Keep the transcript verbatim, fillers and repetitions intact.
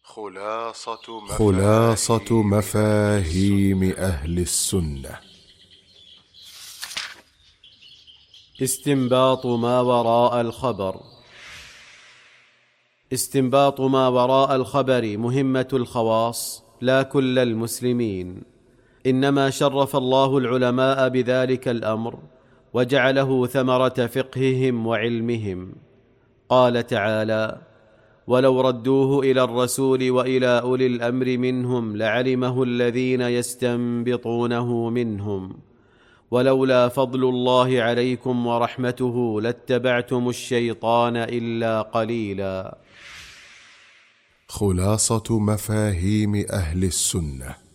خلاصة مفاهيم, خلاصة مفاهيم أهل السنة. استنباط ما وراء الخبر. استنباط ما وراء الخبر مهمة الخواص لا كل المسلمين، إنما شرف الله العلماء بذلك الأمر وجعله ثمرة فقههم وعلمهم. قال تعالى: ولو ردوه إلى الرسول وإلى أولي الأمر منهم لعلمه الذين يستنبطونه منهم، ولولا فضل الله عليكم ورحمته لاتبعتم الشيطان إلا قليلا. خلاصة مفاهيم أهل السنة.